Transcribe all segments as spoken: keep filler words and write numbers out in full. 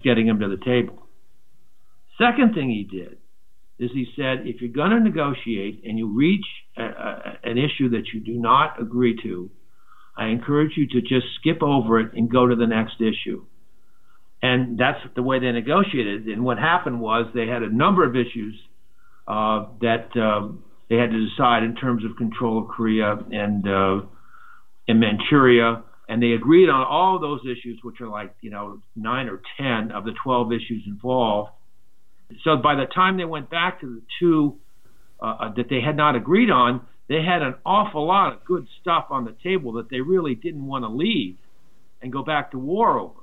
getting him to the table. Second thing he did is he said, if you're going to negotiate and you reach a, a, an issue that you do not agree to, I encourage you to just skip over it and go to the next issue. And that's the way they negotiated. And what happened was they had a number of issues uh, that um, they had to decide in terms of control of Korea and, uh, and Manchuria. And they agreed on all of those issues, which are like, you know, nine or ten of the twelve issues involved. So by the time they went back to the two uh, that they had not agreed on, they had an awful lot of good stuff on the table that they really didn't want to leave and go back to war over.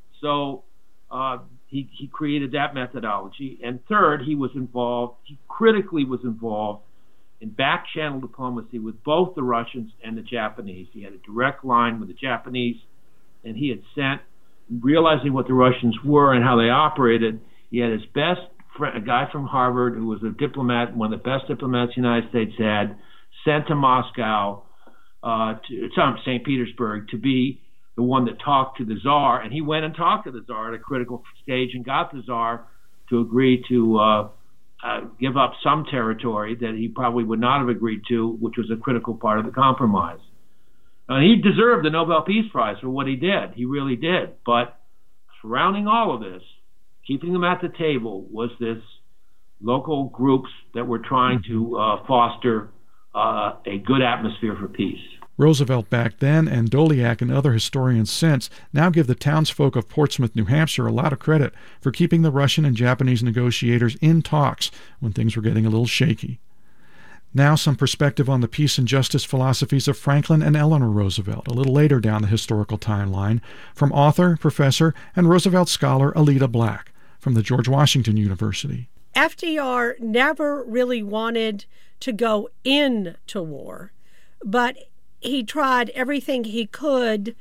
So uh, he, he created that methodology. And third, he was involved, he critically was involved in back-channel diplomacy with both the Russians and the Japanese. He had a direct line with the Japanese, and he had sent, realizing what the Russians were and how they operated, he had his best friend, a guy from Harvard who was a diplomat, one of the best diplomats the United States had, sent to Moscow, uh, to Saint Petersburg, to be the one that talked to the Tsar. And he went and talked to the Tsar at a critical stage and got the Tsar to agree to uh, uh, give up some territory that he probably would not have agreed to, which was a critical part of the compromise. And he deserved the Nobel Peace Prize for what he did. He really did. But surrounding all of this, keeping them at the table, was this local groups that were trying to uh, foster uh, a good atmosphere for peace. Roosevelt back then, and Doleac and other historians since, now give the townsfolk of Portsmouth, New Hampshire a lot of credit for keeping the Russian and Japanese negotiators in talks when things were getting a little shaky. Now some perspective on the peace and justice philosophies of Franklin and Eleanor Roosevelt, a little later down the historical timeline, from author, professor, and Roosevelt scholar Alida Black from the George Washington University. F D R never really wanted to go into war, but he tried everything he could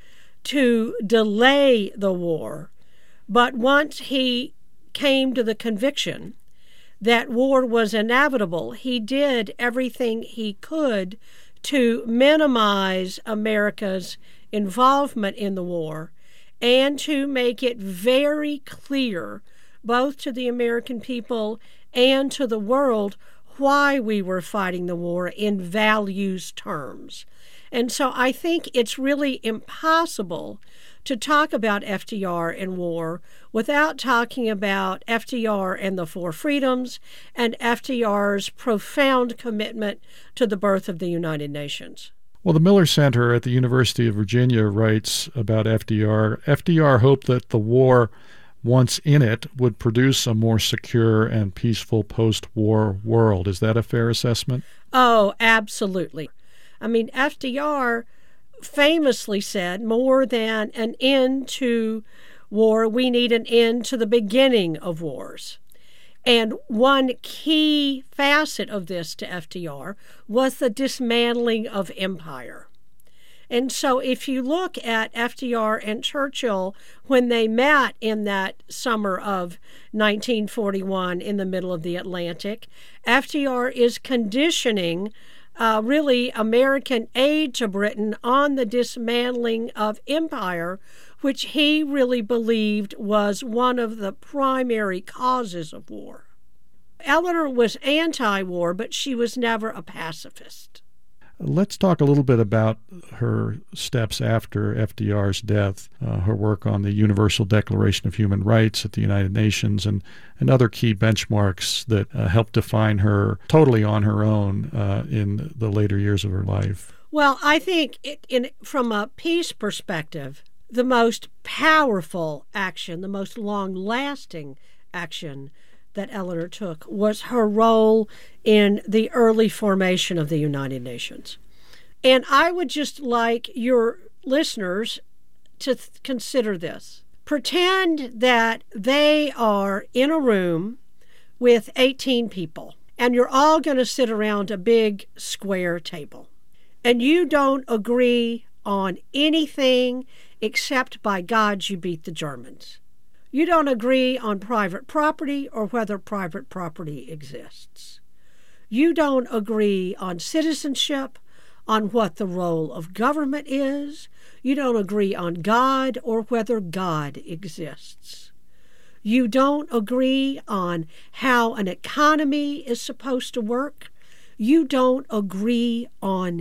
to delay the war. But once he came to the conviction that war was inevitable, he did everything he could to minimize America's involvement in the war and to make it very clear, both to the American people and to the world, why we were fighting the war in values terms. And so I think it's really impossible to talk about F D R and war without talking about F D R and the Four Freedoms and F D R's profound commitment to the birth of the United Nations. Well, the Miller Center at the University of Virginia writes about F D R. F D R hoped that the war, once in it, would produce a more secure and peaceful post-war world. Is that a fair assessment? Oh, absolutely. I mean, F D R famously said, more than an end to war, we need an end to the beginning of wars. And one key facet of this to F D R was the dismantling of empire. And so if you look at F D R and Churchill when they met in that summer of nineteen forty-one in the middle of the Atlantic, F D R is conditioning Uh, really American aid to Britain on the dismantling of empire, which he really believed was one of the primary causes of war. Eleanor was anti-war, but she was never a pacifist. Let's talk a little bit about her steps after F D R's death, uh, her work on the Universal Declaration of Human Rights at the United Nations, and, and other key benchmarks that uh, helped define her totally on her own uh, in the later years of her life. Well, I think it, in, from a peace perspective, the most powerful action, the most long-lasting action that Eleanor took was her role in the early formation of the United Nations. And I would just like your listeners to th- consider this. Pretend that they are in a room with eighteen people, and you're all going to sit around a big square table, and you don't agree on anything except, by God, you beat the Germans. You don't agree on private property or whether private property exists. You don't agree on citizenship, on what the role of government is. You don't agree on God or whether God exists. You don't agree on how an economy is supposed to work. You don't agree on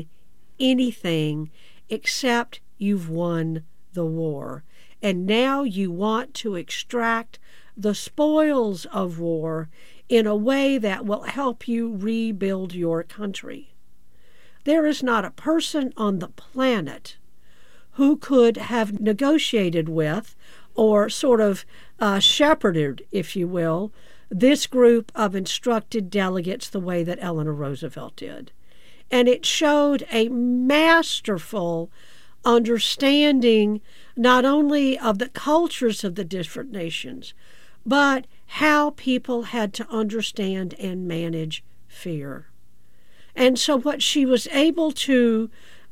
anything except you've won the war. And now you want to extract the spoils of war in a way that will help you rebuild your country. There is not a person on the planet who could have negotiated with or sort of uh, shepherded, if you will, this group of instructed delegates the way that Eleanor Roosevelt did. And it showed a masterful understanding not only of the cultures of the different nations, but how people had to understand and manage fear. And so what she was able to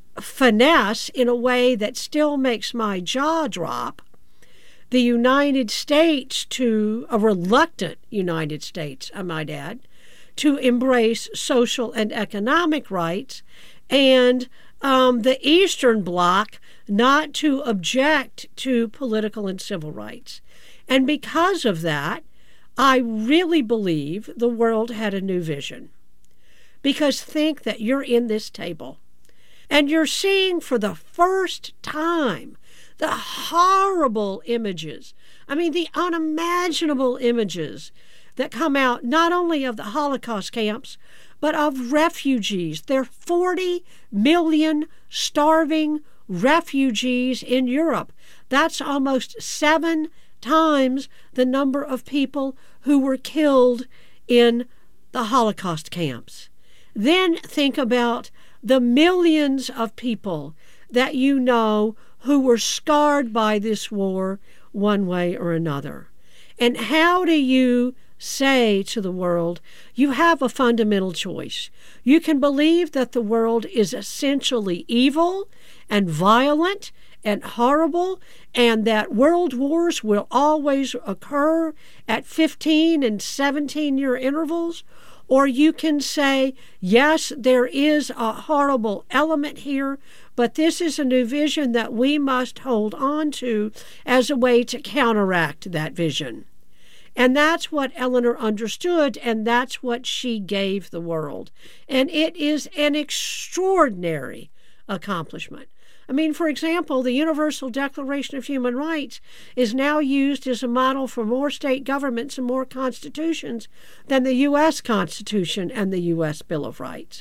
finesse in a way that still makes my jaw drop, the United States to, a reluctant United States, I might add, to embrace social and economic rights, and um, the Eastern Bloc not to object to political and civil rights. And because of that, I really believe the world had a new vision. Because think that you're in this table and you're seeing for the first time the horrible images, I mean, the unimaginable images that come out not only of the Holocaust camps, but of refugees. There are forty million starving refugees in Europe. That's almost seven times the number of people who were killed in the Holocaust camps. Then think about the millions of people that you know who were scarred by this war one way or another. And how do you say to the world, you have a fundamental choice. You can believe that the world is essentially evil and violent and horrible, and that world wars will always occur at fifteen and seventeen year intervals, or you can say, yes, there is a horrible element here, but this is a new vision that we must hold on to as a way to counteract that vision. And that's what Eleanor understood, and that's what she gave the world. And it is an extraordinary accomplishment. I mean, for example, the Universal Declaration of Human Rights is now used as a model for more state governments and more constitutions than the U S Constitution and the U S Bill of Rights.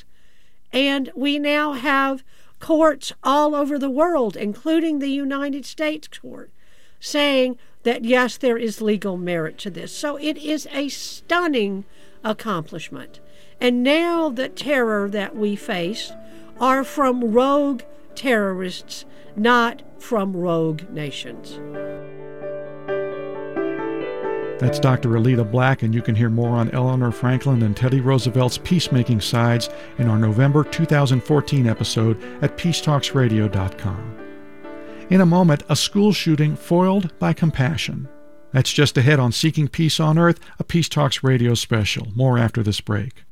And we now have courts all over the world, including the United States court, saying that, yes, there is legal merit to this. So it is a stunning accomplishment. And now the terror that we face are from rogue terrorists, not from rogue nations. That's Doctor Alida Black, and you can hear more on Eleanor Franklin and Teddy Roosevelt's peacemaking sides in our November two thousand fourteen episode at peace talks radio dot com. In a moment, a school shooting foiled by compassion. That's just ahead on Seeking Peace on Earth, a Peace Talks radio special. More after this break.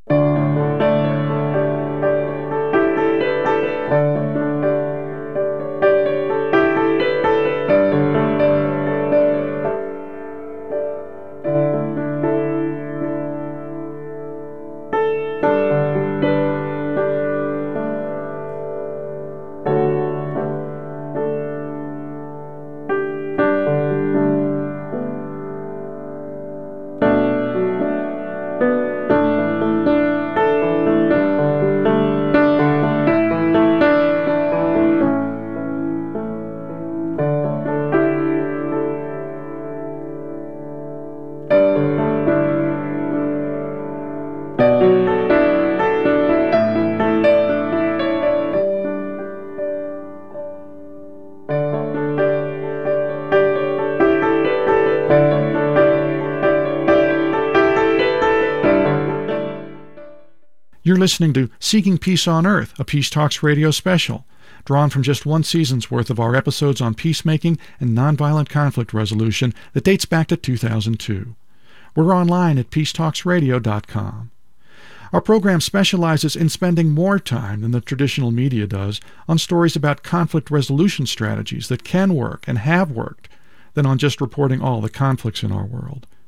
You're listening to Seeking Peace on Earth, a Peace Talks radio special, drawn from just one season's worth of our episodes on peacemaking and nonviolent conflict resolution that dates back to two thousand two. We're online at peace talks radio dot com. Our program specializes in spending more time than the traditional media does on stories about conflict resolution strategies that can work and have worked than on just reporting all the conflicts in our world.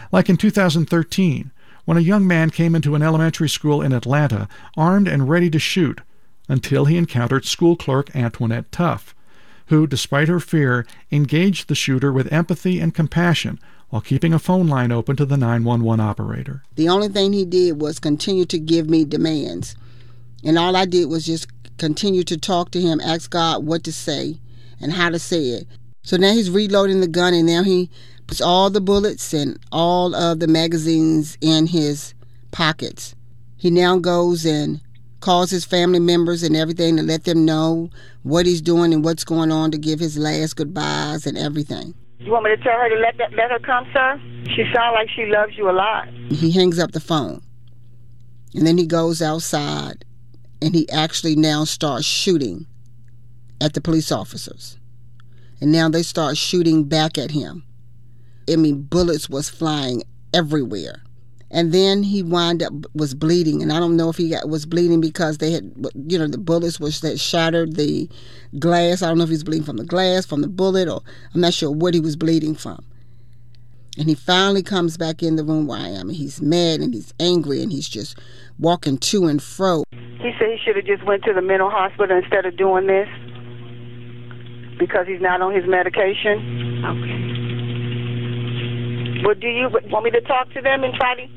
Like in two thousand thirteen, when a young man came into an elementary school in Atlanta armed and ready to shoot, until he encountered school clerk Antoinette Tuff, who, despite her fear, engaged the shooter with empathy and compassion while keeping a phone line open to the nine one one operator. The only thing he did was continue to give me demands. And all I did was just continue to talk to him, ask God what to say and how to say it. So now he's reloading the gun, and now he puts all the bullets and all of the magazines in his pockets. He now goes and calls his family members and everything to let them know what he's doing and what's going on, to give his last goodbyes and everything. You want me to tell her to let that, let her come, sir? She sounds like she loves you a lot. He hangs up the phone, and then he goes outside, and he actually now starts shooting at the police officers. And now they start shooting back at him. I mean, bullets was flying everywhere. And then he wound up, was bleeding. And I don't know if he got, was bleeding because they had, you know, the bullets was that shattered the glass. I don't know if he was bleeding from the glass, from the bullet, or I'm not sure what he was bleeding from. And he finally comes back in the room where I am. And he's mad and he's angry and he's just walking to and fro. He said he should have just went to the mental hospital instead of doing this because he's not on his medication. Okay. Well, do you want me to talk to them and try to...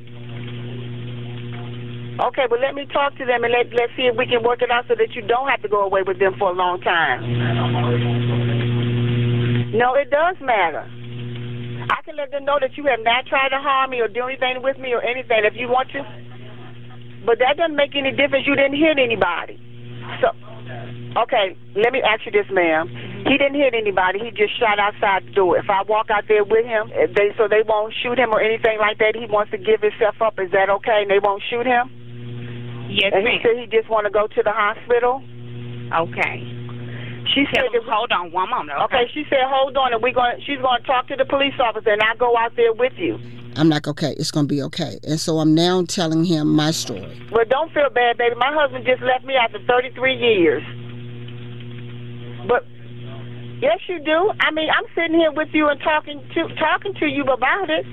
Okay, well, let me talk to them and let, let's see if we can work it out so that you don't have to go away with them for a long time. No, it does matter. I can let them know that you have not tried to harm me or do anything with me or anything if you want to. But that doesn't make any difference. You didn't hit anybody. So, okay, let me ask you this, ma'am. He didn't hit anybody. He just shot outside the door. If I walk out there with him, if they so they won't shoot him or anything like that, he wants to give himself up. Is that okay? And they won't shoot him? Yes, and ma'am. he said he just want to go to the hospital? Okay. She Tell said, him, hold on one moment. Okay. okay, she said, hold on, and we're going. She's going to talk to the police officer, and I'll go out there with you. I'm like, okay, it's going to be okay. And so I'm now telling him my story. Well, don't feel bad, baby. My husband just left me after thirty-three years. But, yes, you do. I mean, I'm sitting here with you and talking to talking to you about it.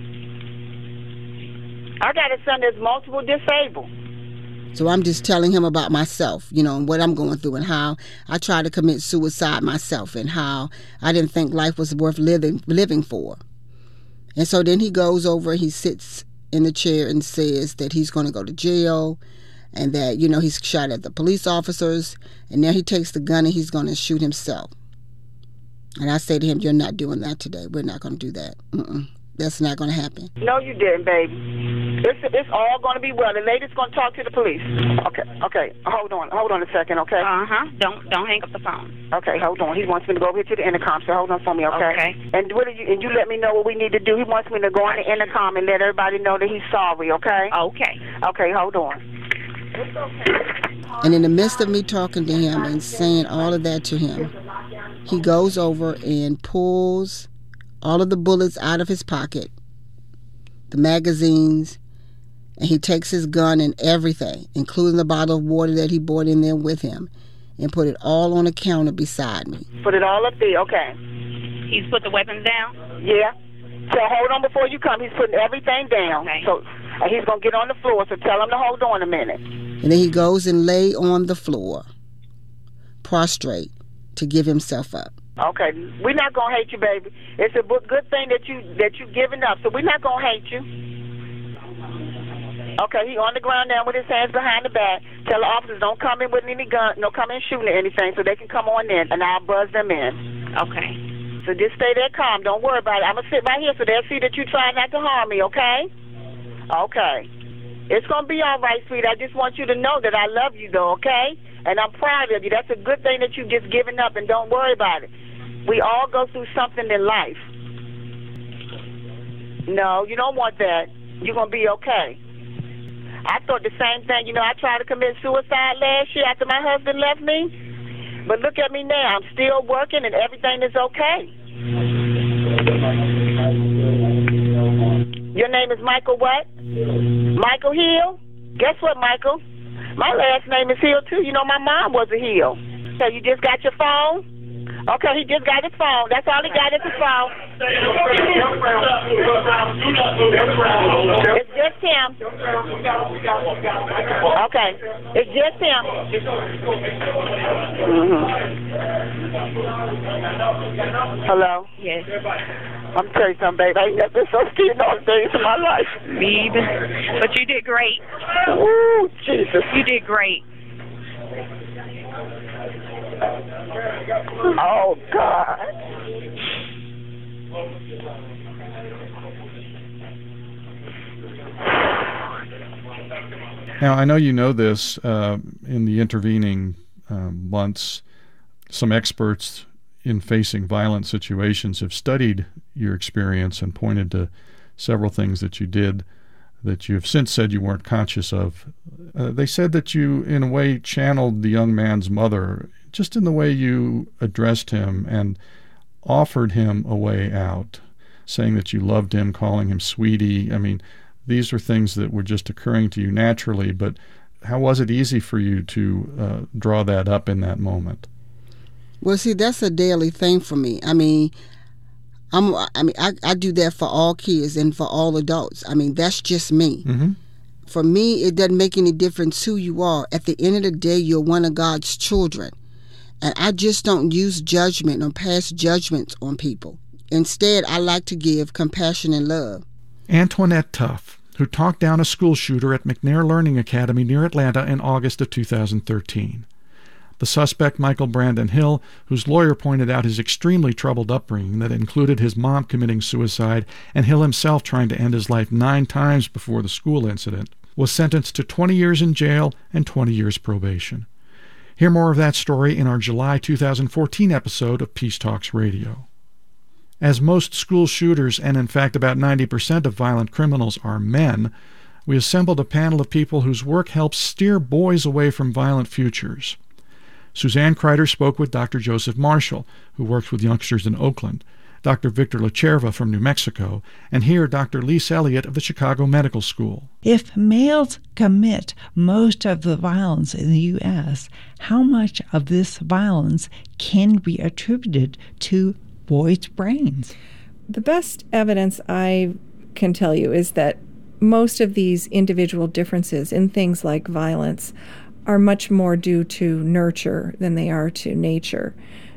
I got a son that's multiple disabled. So I'm just telling him about myself, you know, and what I'm going through and how I tried to commit suicide myself and how I didn't think life was worth living living for. And so then he goes over, he sits in the chair and says that he's going to go to jail and that, you know, he's shot at the police officers. And now he takes the gun and he's going to shoot himself. And I say to him, you're not doing that today. We're not going to do that. Mm-mm. That's not going to happen. No, you didn't, baby. It's, it's all going to be well. The lady's going to talk to the police. Okay, okay. Hold on. Hold on a second, okay? Uh-huh. Don't don't hang up the phone. Okay, hold on. He wants me to go over here to the intercom, so hold on for me, okay? Okay. And what do you and you let me know what we need to do. He wants me to go on the intercom and let everybody know that he's sorry, okay? Okay. Okay, hold on. And in the midst of me talking to him and saying all of that to him, he goes over and pulls all of the bullets out of his pocket, the magazines, and he takes his gun and everything, including the bottle of water that he brought in there with him, and put it all on a counter beside me. Put it all up there, okay. He's put the weapons down? Yeah. So hold on before you come. He's putting everything down. Okay. So uh, he's going to get on the floor, so tell him to hold on a minute. And then he goes and lay on the floor, prostrate, to give himself up. Okay, we're not gonna hate you, baby. It's a good thing that you that you giving up, so we're not gonna hate you. Okay, he on the ground now with his hands behind the back. Tell the officers don't come in with any gun, no come in shooting or anything, so they can come on in, and I'll buzz them in. Okay. So just stay there calm. Don't worry about it. I'm gonna sit right here so they'll see that you try not to harm me. Okay? Okay. It's gonna be all right, sweet. I just want you to know that I love you, though. Okay? And I'm proud of you. That's a good thing that you've just given up, and don't worry about it. We all go through something in life. No, you don't want that. You're going to be okay. I thought the same thing. You know, I tried to commit suicide last year after my husband left me. But look at me now. I'm still working and everything is okay. Your name is Michael what? Michael Hill? Guess what, Michael? My last name is Hill, too. You know, my mom was a Hill. So you just got your phone? Okay, he just got his phone. That's all he got is his phone. It's just him. Okay, it's just him. Mm-hmm. Hello? Yes. I'm telling you something, babe. I ain't never been so scared all days in my life. Me either. But you did great. Ooh, Jesus. You did great. Oh, God. Now, I know you know this. Uh, in the intervening uh, months, some experts in facing violent situations have studied your experience and pointed to several things that you did that you have since said you weren't conscious of. Uh, they said that you, in a way, channeled the young man's mother, just in the way you addressed him and offered him a way out, saying that you loved him, calling him sweetie. I mean, these are things that were just occurring to you naturally, but how was it easy for you to uh, draw that up in that moment? Well, see, that's a daily thing for me. I mean, I'm, I mean, I, I do that for all kids and for all adults. I mean, that's just me. Mm-hmm. For me, it doesn't make any difference who you are. At the end of the day, you're one of God's children. And I just don't use judgment or pass judgments on people. Instead, I like to give compassion and love. Antoinette Tuff, who talked down a school shooter at McNair Learning Academy near Atlanta in August of two thousand thirteen. The suspect, Michael Brandon Hill, whose lawyer pointed out his extremely troubled upbringing that included his mom committing suicide and Hill himself trying to end his life nine times before the school incident, was sentenced to twenty years in jail and twenty years probation. Hear more of that story in our July two thousand fourteen episode of Peace Talks Radio. As most school shooters, and in fact about ninety percent of violent criminals, are men, we assembled a panel of people whose work helps steer boys away from violent futures. Suzanne Kreider spoke with Doctor Joseph Marshall, who works with youngsters in Oakland, Doctor Victor Lacerva from New Mexico, and here Doctor Lise Elliott of the Chicago Medical School. If males commit most of the violence in the U S, how much of this violence can be attributed to boys' brains? The best evidence I can tell you is that most of these individual differences in things like violence are much more due to nurture than they are to nature.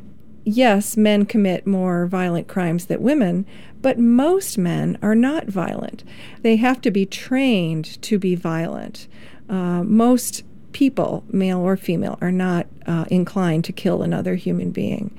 Yes, men commit more violent crimes than women, but most men are not violent. They have to be trained to be violent. Uh, most people, male or female, are not uh, inclined to kill another human being.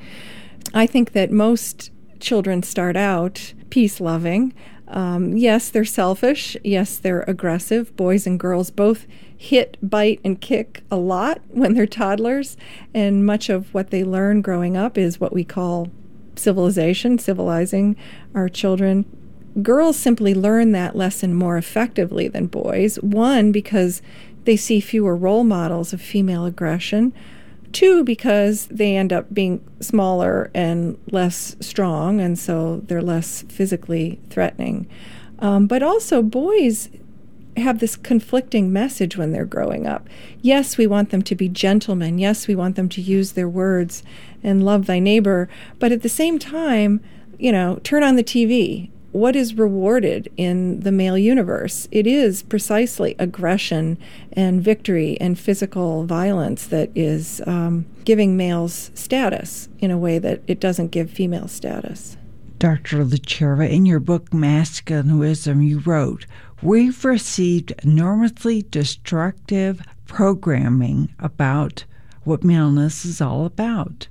I think that most children start out peace-loving. Um, yes, they're selfish. Yes, they're aggressive. Boys and girls both hit, bite, and kick a lot when they're toddlers, and much of what they learn growing up is what we call civilization, civilizing our children. Girls simply learn that lesson more effectively than boys. One, because they see fewer role models of female aggression. Two, because they end up being smaller and less strong, and so they're less physically threatening. Um, but also, boys have this conflicting message when they're growing up. Yes, we want them to be gentlemen. Yes, we want them to use their words and love thy neighbor. But at the same time, you know, turn on the T V. What is rewarded in the male universe? It is precisely aggression and victory and physical violence that is um, giving males status in a way that it doesn't give female status. Doctor Lacerva, in your book Masculinism, you wrote, "We've received enormously destructive programming about what maleness is all about."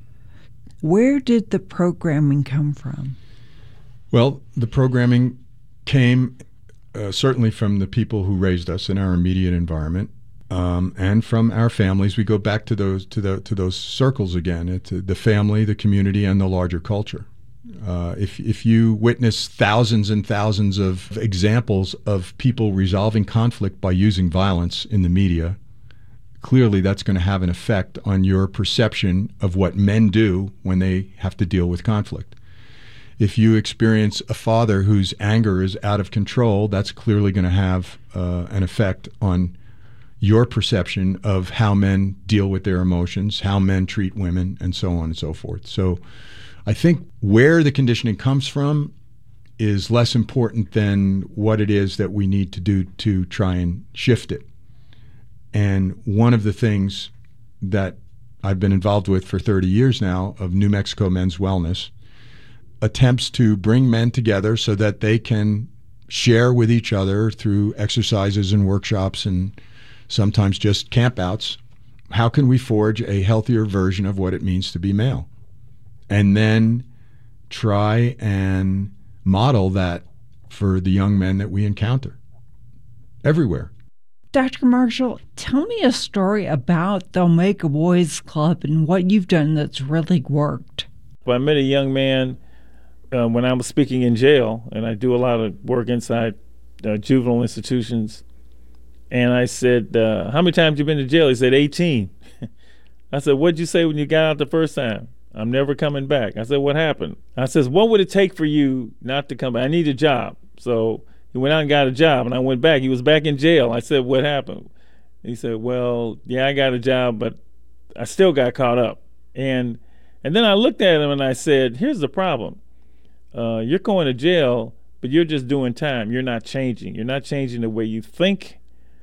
Where did the programming come from? Well, the programming came uh, certainly from the people who raised us in our immediate environment, um, and from our families. We go back to those to the to those circles again: it's the family, the community, and the larger culture. Uh, if if you witness thousands and thousands of examples of people resolving conflict by using violence in the media, clearly that's going to have an effect on your perception of what men do when they have to deal with conflict. If you experience a father whose anger is out of control, that's clearly going to have uh, an effect on your perception of how men deal with their emotions, how men treat women, and so on and so forth. So I think where the conditioning comes from is less important than what it is that we need to do to try and shift it. And one of the things that I've been involved with for thirty years now of New Mexico Men's Wellness attempts to bring men together so that they can share with each other through exercises and workshops and sometimes just campouts. How can we forge a healthier version of what it means to be male? And then try and model that for the young men that we encounter everywhere. Doctor Marshall, tell me a story about the Omega Boys Club and what you've done that's really worked. Well, I met a young man uh, when I was speaking in jail, and I do a lot of work inside uh, juvenile institutions. And I said, uh, how many times you been to jail? He said, eighteen. I said, what'd you say when you got out the first time? I'm never coming back. I said, what happened? I says, what would it take for you not to come back? I need a job. So he went out and got a job, and I went back. He was back in jail. I said, what happened? He said, well, yeah, I got a job, but I still got caught up. And and then I looked at him and I said, here's the problem. Uh, you're going to jail, but you're just doing time. You're not changing. You're not changing the way you think.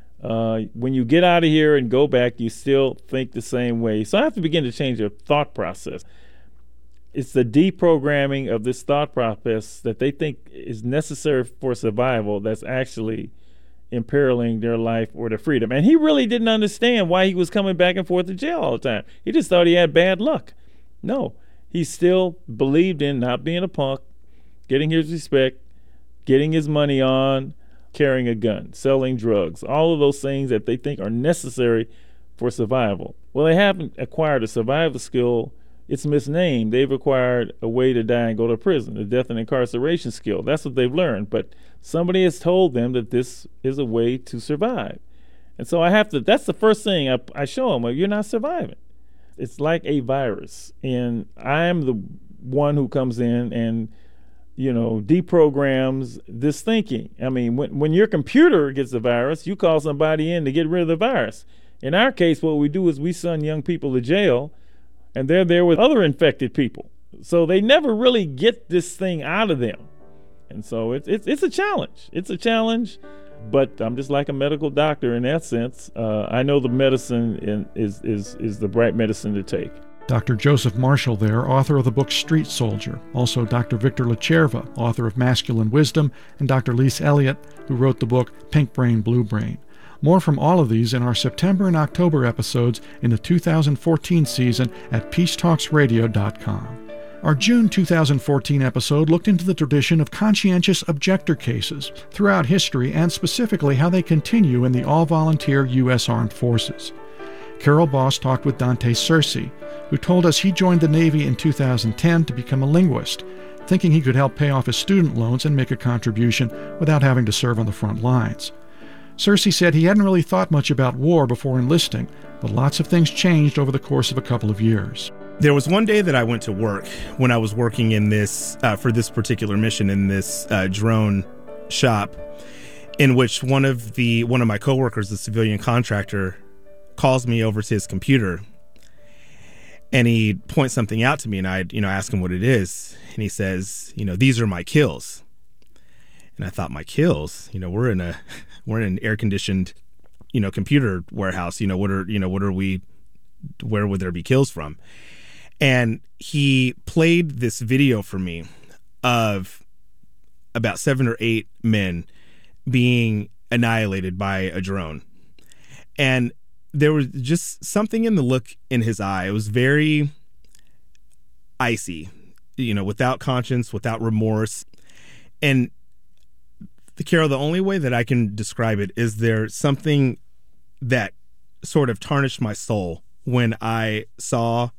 Uh, when you get out of here and go back, you still think the same way. So I have to begin to change your thought process. It's the deprogramming of this thought process that they think is necessary for survival that's actually imperiling their life or their freedom. And he really didn't understand why he was coming back and forth to jail all the time. He just thought he had bad luck. No, he still believed in not being a punk, getting his respect, getting his money on, carrying a gun, selling drugs, all of those things that they think are necessary for survival. Well, they haven't acquired a survival skill. It's misnamed. They've acquired a way to die and go to prison, the death and incarceration skill. That's what they've learned. But somebody has told them that this is a way to survive. And so I have to, that's the first thing I, I show them. Well, you're not surviving. It's like a virus. And I'm the one who comes in and, you know, deprograms this thinking. I mean, when, when your computer gets a virus, you call somebody in to get rid of the virus. In our case, what we do is we send young people to jail, and they're there with other infected people. So they never really get this thing out of them. And so it's it's, it's a challenge. It's a challenge, but I'm just like a medical doctor in that sense. Uh, I know the medicine in, is, is, is the right medicine to take. Doctor Joseph Marshall there, author of the book Street Soldier. Also Doctor Victor Lacerva, author of Masculine Wisdom, and Doctor Lise Elliott, who wrote the book Pink Brain, Blue Brain. More from all of these in our September and October episodes in the two thousand fourteen season at peace talks radio dot com. Our June two thousand fourteen episode looked into the tradition of conscientious objector cases throughout history and specifically how they continue in the all-volunteer U S Armed Forces. Carol Boss talked with Dante Searcy, who told us he joined the Navy in two thousand ten to become a linguist, thinking he could help pay off his student loans and make a contribution without having to serve on the front lines. Searcy said he hadn't really thought much about war before enlisting, but lots of things changed over the course of a couple of years. There was one day that I went to work when I was working in this, uh, for this particular mission in this uh, drone shop, in which one of the one of my coworkers, the civilian contractor, calls me over to his computer, and he points something out to me, and I, you know, ask him what it is, and he says, you know, these are my kills. And I thought, my kills? You know, we're in a we're in an air conditioned, you know, computer warehouse. You know, what are you know what are we? Where would there be kills from? And he played this video for me of about seven or eight men being annihilated by a drone, and there was just something in the look in his eye. It was very icy, you know, without conscience, without remorse. And the Carol, the only way that I can describe it is there something that sort of tarnished my soul when I saw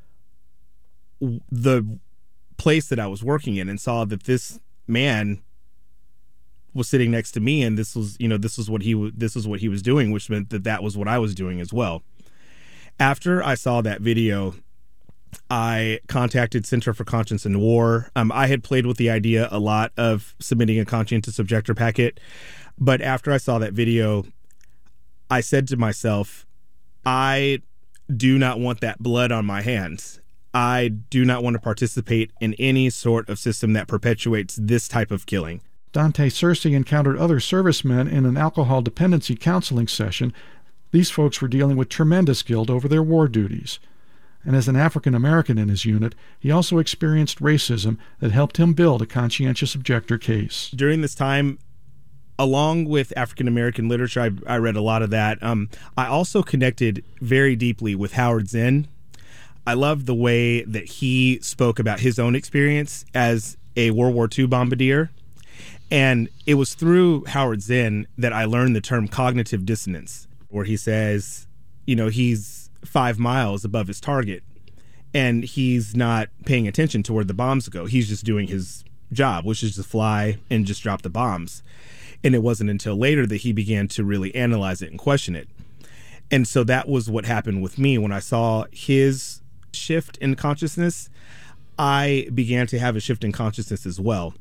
the place that I was working in and saw that this man was sitting next to me, and this was, you know, this was what he w- this is what he was doing, which meant that that was what I was doing as well. After I saw that video, I contacted Center for Conscience and War. Um, I had played with the idea a lot of submitting a conscientious objector packet, but after I saw that video, I said to myself, I do not want that blood on my hands. I do not want to participate in any sort of system that perpetuates this type of killing. Dante Searcy encountered other servicemen in an alcohol dependency counseling session. These folks were dealing with tremendous guilt over their war duties. And as an African American in his unit, he also experienced racism that helped him build a conscientious objector case. During this time, along with African American literature, I, I read a lot of that. Um, I also connected very deeply with Howard Zinn. I loved the way that he spoke about his own experience as a World War Two bombardier. And it was through Howard Zinn that I learned the term cognitive dissonance, where he says, you know, he's five miles above his target and he's not paying attention to where the bombs go. He's just doing his job, which is to fly and just drop the bombs. And it wasn't until later that he began to really analyze it and question it. And so that was what happened with me. When I saw his shift in consciousness, I began to have a shift in consciousness as well.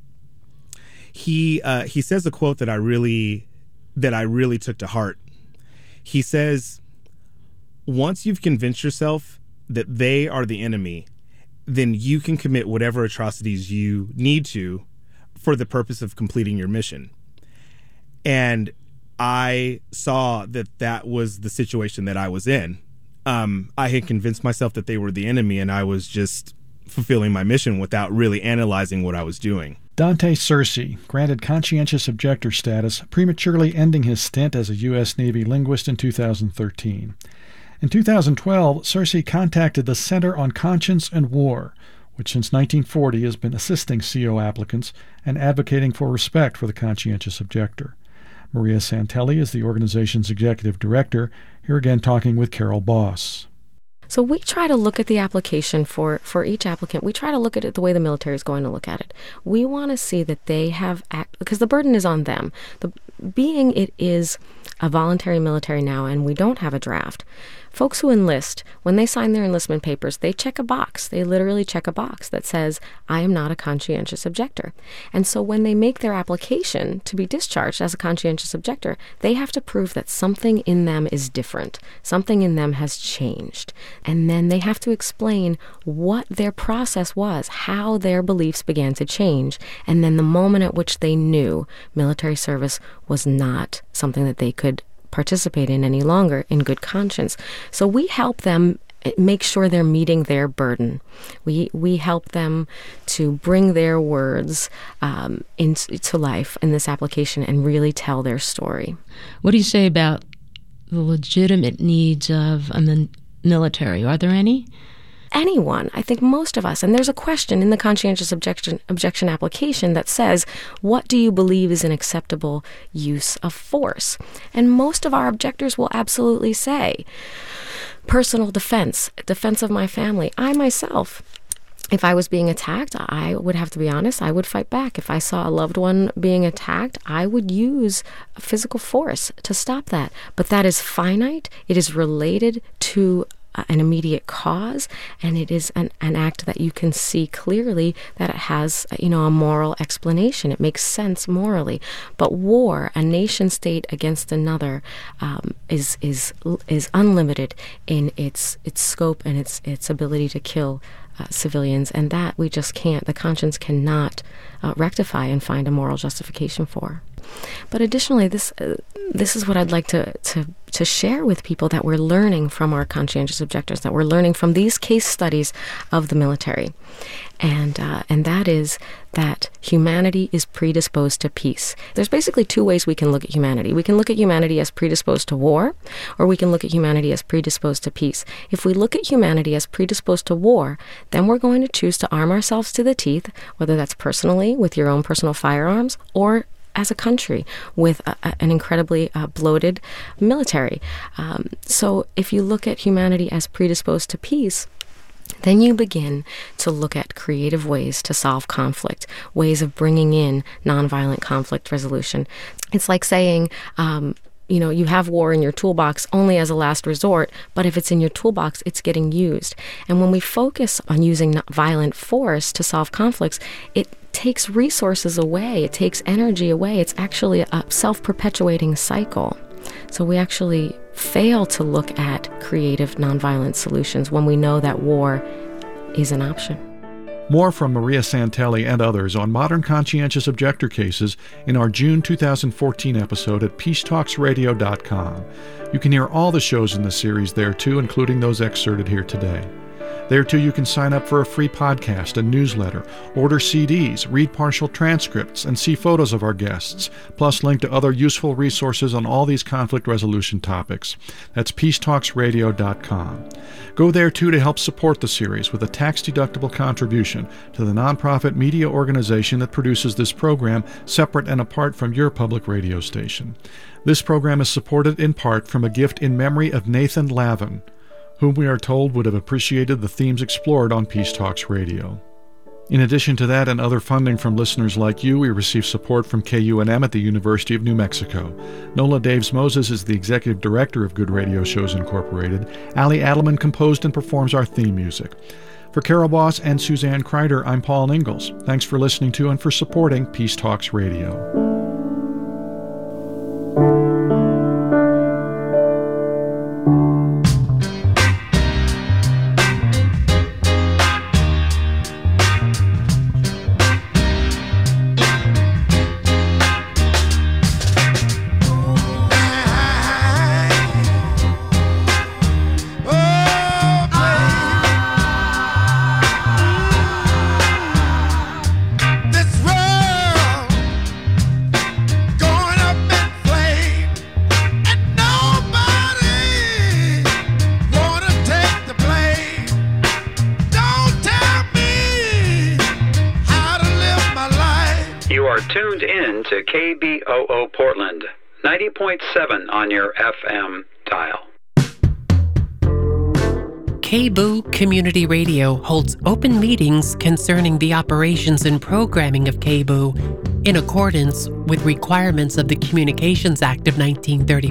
He uh, he says a quote that I really that I really took to heart. He says, once you've convinced yourself that they are the enemy, then you can commit whatever atrocities you need to for the purpose of completing your mission. And I saw that that was the situation that I was in. Um, I had convinced myself that they were the enemy, and I was just fulfilling my mission without really analyzing what I was doing. Dante Searcy, granted conscientious objector status, prematurely ending his stint as a U S Navy linguist in two thousand thirteen. In two thousand twelve, Searcy contacted the Center on Conscience and War, which since nineteen forty has been assisting C O applicants and advocating for respect for the conscientious objector. Maria Santelli is the organization's executive director, here again talking with Carol Boss. So we try to look at the application for, for each applicant. We try to look at it the way the military is going to look at it. We want to see that they have, act, because the burden is on them. The, being it is a voluntary military now and we don't have a draft, folks who enlist, when they sign their enlistment papers, they check a box. They literally check a box that says, I am not a conscientious objector. And so when they make their application to be discharged as a conscientious objector, they have to prove that something in them is different. Something in them has changed. And then they have to explain what their process was, how their beliefs began to change, and then the moment at which they knew military service was not something that they could participate in any longer in good conscience. So we help them make sure they're meeting their burden. We we help them to bring their words um, into life in this application and really tell their story. What do you say about the legitimate needs of a military? Are there any? Anyone, I think most of us, and there's a question in the conscientious objection objection application that says, what do you believe is an acceptable use of force? And most of our objectors will absolutely say, personal defense, defense of my family. I myself, if I was being attacked, I would have to be honest, I would fight back. If I saw a loved one being attacked, I would use physical force to stop that. But that is finite. It is related to an immediate cause, and it is an, an act that you can see clearly that it has, you know, a moral explanation. It makes sense morally. But war, a nation state against another, um, is is is unlimited in its its scope and its its ability to kill uh, civilians, and that we just can't. The conscience cannot uh, rectify and find a moral justification for. But additionally, this uh, this is what I'd like to, to to share with people that we're learning from our conscientious objectors, that we're learning from these case studies of the military. And uh, and that is that humanity is predisposed to peace. There's basically two ways we can look at humanity. We can look at humanity as predisposed to war, or we can look at humanity as predisposed to peace. If we look at humanity as predisposed to war, then we're going to choose to arm ourselves to the teeth, whether that's personally with your own personal firearms or as a country with a, a, an incredibly uh, bloated military. Um, so if you look at humanity as predisposed to peace, then you begin to look at creative ways to solve conflict, ways of bringing in nonviolent conflict resolution. It's like saying, um, you know, you have war in your toolbox only as a last resort, but if it's in your toolbox, it's getting used. And when we focus on using violent force to solve conflicts, it takes resources away, it takes energy away. It's actually a self-perpetuating cycle. So we actually fail to look at creative nonviolent solutions when we know that war is an option. More from Maria Santelli and others on modern conscientious objector cases in our June two thousand fourteen episode at peace talks radio dot com. You can hear all the shows in the series there too, including those excerpted here today. There too you can sign up for a free podcast, a newsletter, order C Ds, read partial transcripts, and see photos of our guests, plus link to other useful resources on all these conflict resolution topics. That's peace talks radio dot com. Go there too to help support the series with a tax-deductible contribution to the nonprofit media organization that produces this program, separate and apart from your public radio station. This program is supported in part from a gift in memory of Nathan Lavin, whom we are told would have appreciated the themes explored on Peace Talks Radio. In addition to that and other funding from listeners like you, we receive support from K U N M at the University of New Mexico. Nola Daves-Moses is the executive director of Good Radio Shows Incorporated. Ali Adelman composed and performs our theme music. For Carol Boss and Suzanne Kreider, I'm Paul Ingalls. Thanks for listening to and for supporting Peace Talks Radio. K B O O Portland, ninety point seven on your F M dial. K B O O Community Radio holds open meetings concerning the operations and programming of K B O O in accordance with requirements of the Communications Act of nineteen thirty-five.